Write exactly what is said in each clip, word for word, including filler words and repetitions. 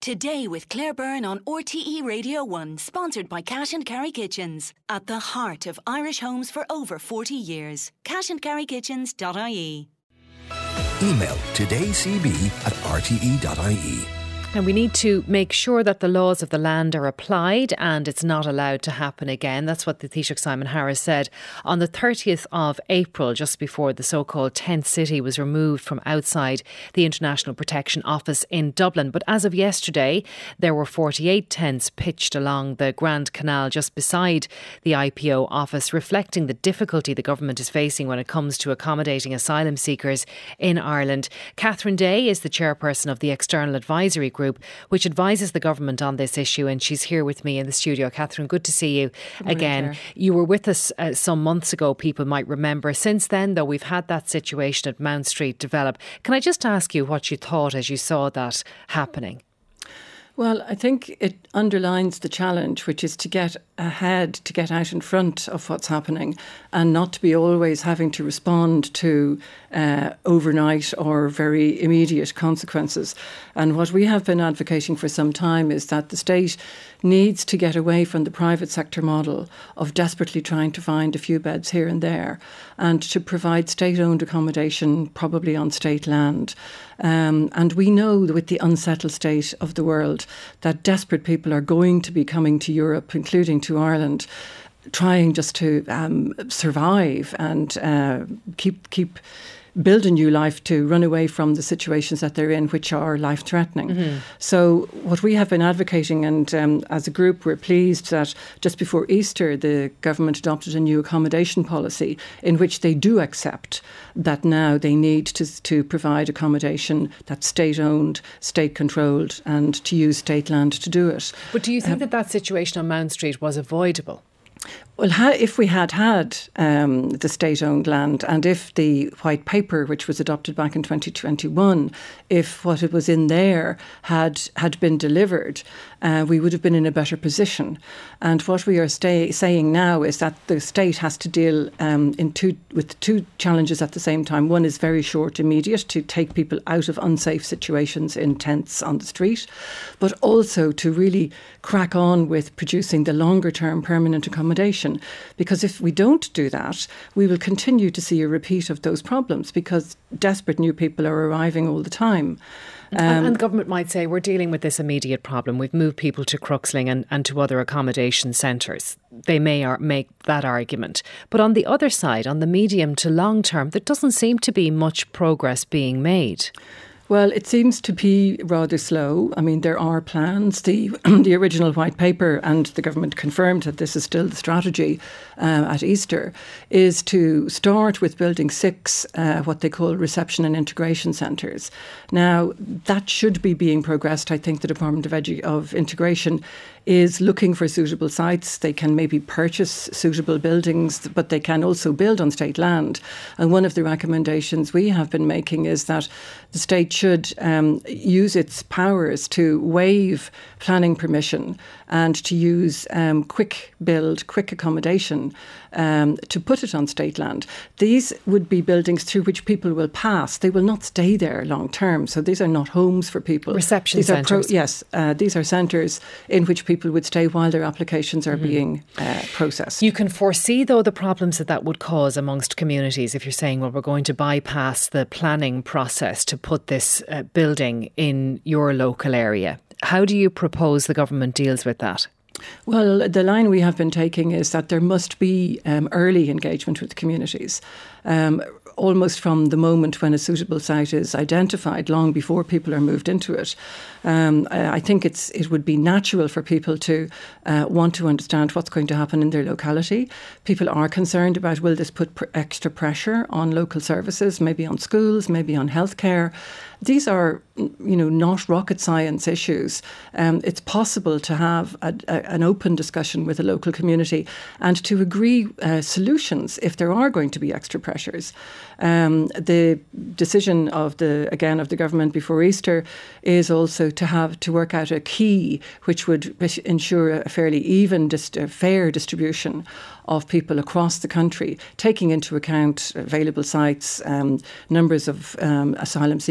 Today with Claire Byrne on R T E Radio one, sponsored by Cash and Carry Kitchens. At the heart of Irish homes for over forty years. cash and carry kitchens dot I E. Email todaycb at r t e dot I E. And we need to make sure that the laws of the land are applied and it's not allowed to happen again. That's what the Taoiseach Simon Harris said on the thirtieth of April, just before the so-called tent city was removed from outside the International Protection Office in Dublin. But as of yesterday, there were forty-eight tents pitched along the Grand Canal just beside the I P O office, reflecting the difficulty the government is facing when it comes to accommodating asylum seekers in Ireland. Catherine Day is the chairperson of the External Advisory Group, which advises the government on this issue, and she's here with me in the studio. Catherine, good to see you again. Morning, you were with us uh, some months ago, people might remember. Since then, though, we've had that situation at Mount Street develop. Can I just ask you what you thought as you saw that happening? Well, I think it underlines the challenge, which is to get ahead, to get out in front of what's happening and not to be always having to respond to uh, overnight or very immediate consequences. And what we have been advocating for some time is that the state needs to get away from the private sector model of desperately trying to find a few beds here and there and to provide state-owned accommodation, probably on state land. Um, and we know that with the unsettled state of the world that desperate people are going to be coming to Europe, including to Ireland, trying just to um, survive and uh, keep keep build a new life, to run away from the situations that they're in, which are life-threatening. Mm-hmm. So what we have been advocating, and um, as a group we're pleased that just before Easter the government adopted a new accommodation policy in which they do accept that now they need to, to provide accommodation that's state-owned, state-controlled, and to use state land to do it. But do you think um, that that situation on Mount Street was avoidable? Well, if we had had um, the state-owned land, and if the white paper, which was adopted back in twenty twenty-one, if what it was in there had had been delivered, uh, we would have been in a better position. And what we are stay, saying now is that the state has to deal um, in two with two challenges at the same time. One is very short, immediate, to take people out of unsafe situations in tents on the street, but also to really crack on with producing the longer-term permanent accommodation. Because if we don't do that, we will continue to see a repeat of those problems because desperate new people are arriving all the time. Um, and, and the government might say, we're dealing with this immediate problem. We've moved people to Crooksling and, and to other accommodation centres. They may ar- make that argument. But on the other side, on the medium to long term, there doesn't seem to be much progress being made. Well, it seems to be rather slow. I mean, there are plans. The the original white paper, and the government confirmed that this is still the strategy uh, at Easter, is to start with building six, uh, what they call reception and integration centres. Now, that should be being progressed. I think the Department of, Edu- of Integration is looking for suitable sites. They can maybe purchase suitable buildings, but they can also build on state land. And one of the recommendations we have been making is that the state should um, use its powers to waive planning permission and to use um, quick build, quick accommodation um, to put it on state land. These would be buildings through which people will pass. They will not stay there long term. So these are not homes for people. Reception these centres. Pro- yes, uh, these are centres in which people would stay while their applications are mm-hmm. being uh, processed. You can foresee, though, the problems that that would cause amongst communities if you're saying, well, we're going to bypass the planning process to put this uh, building in your local area. How do you propose the government deals with that? Well, the line we have been taking is that there must be um, early engagement with communities. Um, almost from the moment when a suitable site is identified, long before people are moved into it. Um, I think it's it would be natural for people to uh, want to understand what's going to happen in their locality. People are concerned about, will this put pr- extra pressure on local services, maybe on schools, maybe on healthcare. These are, you know, not rocket science issues. Um, it's possible to have a, a, an open discussion with the local community and to agree uh, solutions if there are going to be extra pressures. Um, the decision of the again of the government before Easter is also to have to work out a key which would ensure a fairly even, dist- a fair distribution of people across the country, taking into account available sites, um, numbers of um, asylum seekers already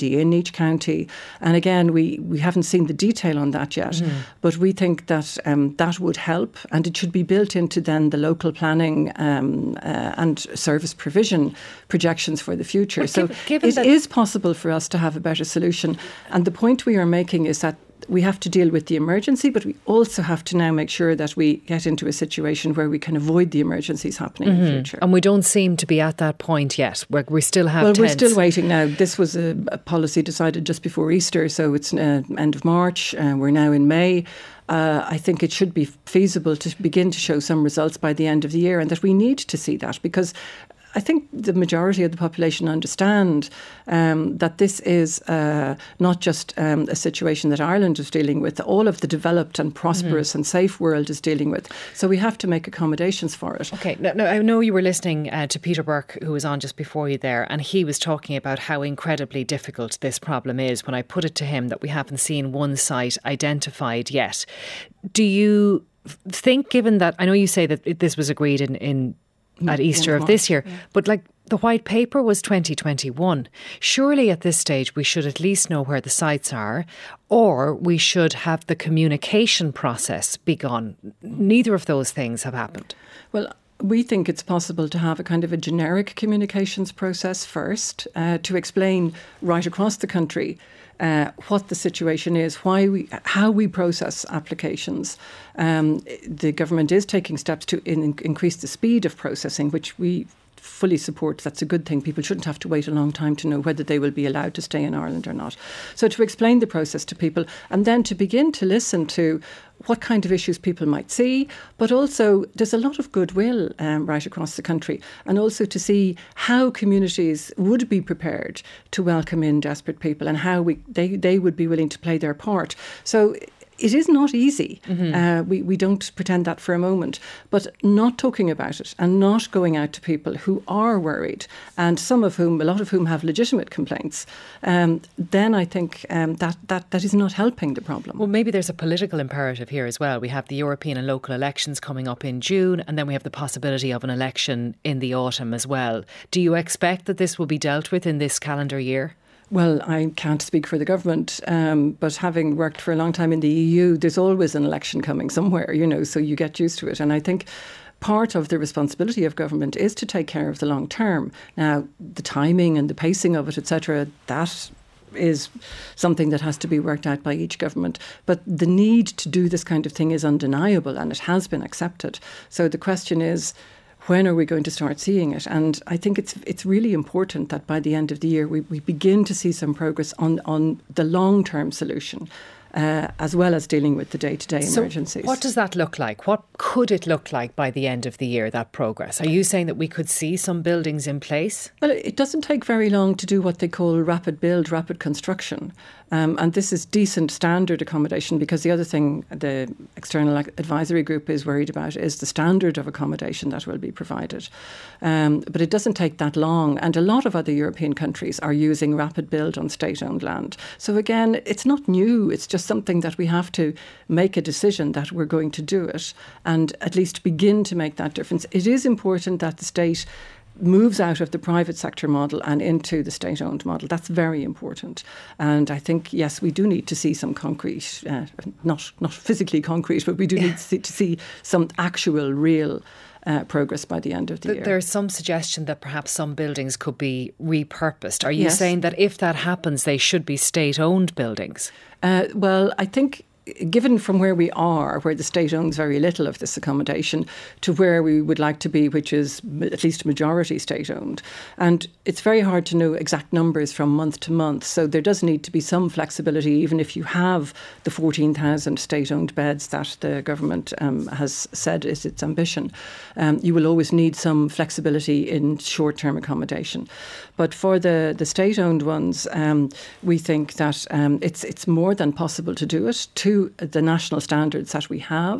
already in each county. And again, we, we haven't seen the detail on that yet, mm. but we think that um, that would help, and it should be built into then the local planning um, uh, and service provision projections for the future. But so given, given it is possible for us to have a better solution. And the point we are making is that we have to deal with the emergency, but we also have to now make sure that we get into a situation where we can avoid the emergencies happening mm-hmm. in the future. And we don't seem to be at that point yet. We're, we still have Well, tents. We're still waiting now. This was a, a policy decided just before Easter, so it's uh, end of March. Uh, we're now in May. Uh, I think it should be feasible to begin to show some results by the end of the year, and that we need to see that, because I think the majority of the population understand um, that this is uh, not just um, a situation that Ireland is dealing with. All of the developed and prosperous mm-hmm. and safe world is dealing with. So we have to make accommodations for it. Okay. Now, now I know you were listening uh, to Peter Burke, who was on just before you there, and he was talking about how incredibly difficult this problem is when I put it to him that we haven't seen one site identified yet. Do you think, given that, I know you say that this was agreed in, in at Easter of this year, yeah. but like the white paper was twenty twenty-one. Surely at this stage we should at least know where the sites are, or we should have the communication process begun. Neither of those things have happened. Well, we think it's possible to have a kind of a generic communications process first uh, to explain right across the country Uh, what the situation is, why we, how we process applications. Um, the government is taking steps to in, increase the speed of processing, which we fully support. That's a good thing. People shouldn't have to wait a long time to know whether they will be allowed to stay in Ireland or not. So to explain the process to people, and then to begin to listen to what kind of issues people might see, but also there's a lot of goodwill um, right across the country, and also to see how communities would be prepared to welcome in desperate people, and how we they, they would be willing to play their part. So it is not easy. Mm-hmm. Uh, we, we don't pretend that for a moment. But not talking about it and not going out to people who are worried, and some of whom, a lot of whom have legitimate complaints, um, then I think um, that, that, that is not helping the problem. Well, maybe there's a political imperative here as well. We have the European and local elections coming up in June, and then we have the possibility of an election in the autumn as well. Do you expect that this will be dealt with in this calendar year? Well, I can't speak for the government, um, but having worked for a long time in the E U, there's always an election coming somewhere, you know, so you get used to it. And I think part of the responsibility of government is to take care of the long term. Now, the timing and the pacing of it, et cetera, that is something that has to be worked out by each government. But the need to do this kind of thing is undeniable, and it has been accepted. So the question is, when are we going to start seeing it? And I think it's it's really important that by the end of the year we, we begin to see some progress on, on the long-term solution, uh, as well as dealing with the day-to-day so emergencies. What does that look like? What could it look like by the end of the year, that progress? Are you saying that we could see some buildings in place? Well, it doesn't take very long to do what they call rapid build, rapid construction. Um, and this is decent standard accommodation, because the other thing the external advisory group is worried about is the standard of accommodation that will be provided. Um, but it doesn't take that long. And a lot of other European countries are using rapid build on state-owned land. So again, it's not new. It's just something that we have to make a decision that we're going to do it, and at least begin to make that difference. It is important that the state moves out of the private sector model and into the state-owned model. That's very important. And I think, yes, we do need to see some concrete, uh, not not physically concrete, but we do need to see, to see some actual, real Uh, progress by the end of the Th- year. There's some suggestion that perhaps some buildings could be repurposed. Are you yes. saying that if that happens, they should be state-owned buildings? Uh, well, I think given from where we are, where the state owns very little of this accommodation, to where we would like to be, which is at least majority state-owned. And it's very hard to know exact numbers from month to month. So there does need to be some flexibility, even if you have the fourteen thousand state-owned beds that the government um, has said is its ambition. Um, you will always need some flexibility in short-term accommodation. But for the, the state-owned ones, um, we think that um, it's it's more than possible to do it to the national standards that we have,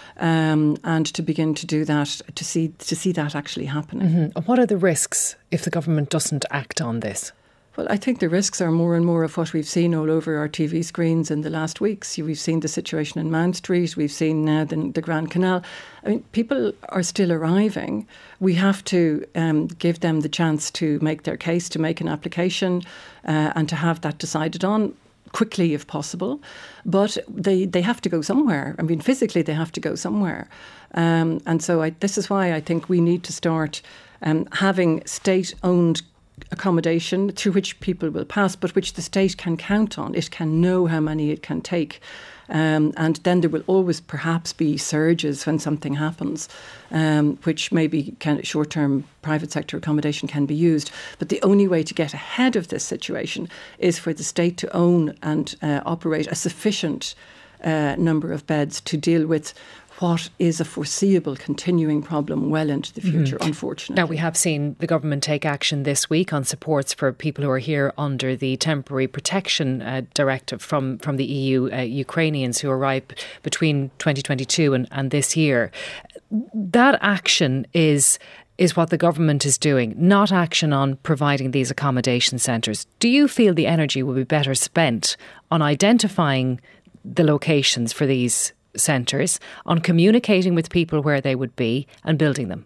um, and to begin to do that, to see to see that actually happening. Mm-hmm. And what are the risks if the government doesn't act on this? Well, I think the risks are more and more of what we've seen all over our T V screens in the last weeks. We've seen the situation in Mount Street. We've seen now uh, the, the Grand Canal. I mean, people are still arriving. We have to um, give them the chance to make their case, to make an application uh, and to have that decided on quickly if possible. But they, they have to go somewhere. I mean, physically they have to go somewhere. Um, and so I, this is why I think we need to start um, having state-owned accommodation through which people will pass, but which the state can count on. It can know how many it can take. Um, and then there will always perhaps be surges when something happens, um, which maybe can, short-term private sector accommodation can be used. But the only way to get ahead of this situation is for the state to own and uh, operate a sufficient uh, number of beds to deal with what is a foreseeable continuing problem well into the future, mm-hmm. unfortunately. Now, we have seen the government take action this week on supports for people who are here under the Temporary Protection uh, Directive from, from the E U, uh, Ukrainians who arrived between twenty twenty-two and, and this year. That action is is what the government is doing, not action on providing these accommodation centres. Do you feel the energy will be better spent on identifying the locations for these centres, on communicating with people where they would be and building them?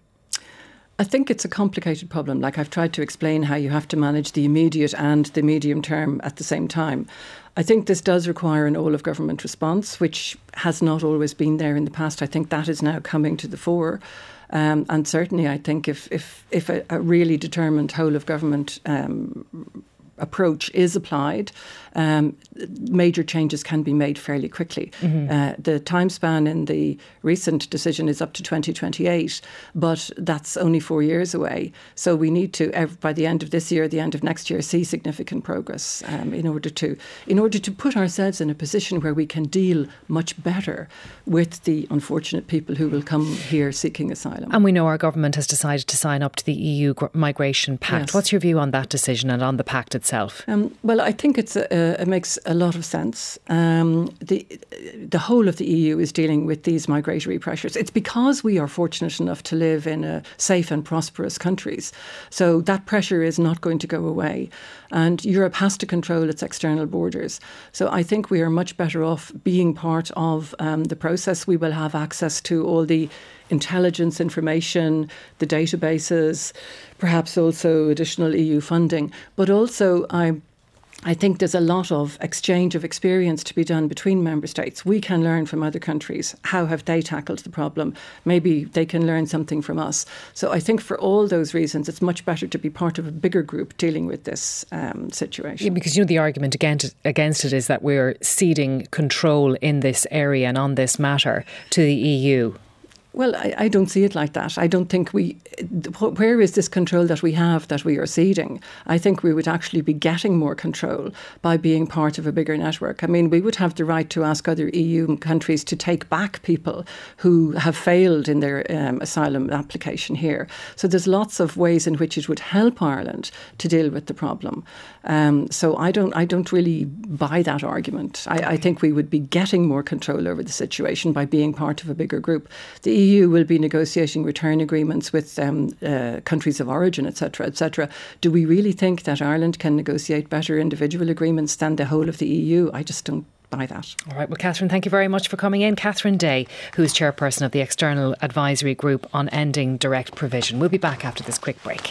I think it's a complicated problem. Like I've tried to explain how you have to manage the immediate and the medium term at the same time. I think this does require an all-of-government response, which has not always been there in the past. I think that is now coming to the fore. Um, and certainly I think if, if, if a, a really determined whole-of-government um, approach is applied, um, major changes can be made fairly quickly. Mm-hmm. Uh, the time span in the recent decision is up to twenty twenty-eight, but that's only four years away. So we need to, by the end of this year, the end of next year, see significant progress um, in order to in order to put ourselves in a position where we can deal much better with the unfortunate people who will come here seeking asylum. And we know our government has decided to sign up to the E U Migration Pact. Yes. What's your view on that decision and on the pact itself? Um, well, I think it's a, a, it makes a lot of sense. Um, the the whole of the E U is dealing with these migratory pressures. It's because we are fortunate enough to live in a safe and prosperous countries. So that pressure is not going to go away. And Europe has to control its external borders. So I think we are much better off being part of um, the process. We will have access to all the intelligence information, the databases, perhaps also additional E U funding. But also I I think there's a lot of exchange of experience to be done between member states. We can learn from other countries. How have they tackled the problem? Maybe they can learn something from us. So I think for all those reasons, it's much better to be part of a bigger group dealing with this um, situation. Yeah, because, you know, the argument against, against it is that we're ceding control in this area and on this matter to the E U. Well, I, I don't see it like that. I don't think we... Where is this control that we have that we are ceding? I think we would actually be getting more control by being part of a bigger network. I mean, we would have the right to ask other E U countries to take back people who have failed in their um, asylum application here. So there's lots of ways in which it would help Ireland to deal with the problem. Um, so I don't I don't really buy that argument. I, I think we would be getting more control over the situation by being part of a bigger group. The E U will be negotiating return agreements with um, uh, countries of origin, et cetera, et cetera. Do we really think that Ireland can negotiate better individual agreements than the whole of the E U? I just don't buy that. All right. Well, Catherine, thank you very much for coming in. Catherine Day, who is chairperson of the External Advisory Group on Ending Direct Provision. We'll be back after this quick break.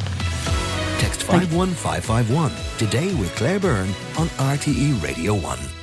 Text five one five five one today with Claire Byrne on R T E Radio one.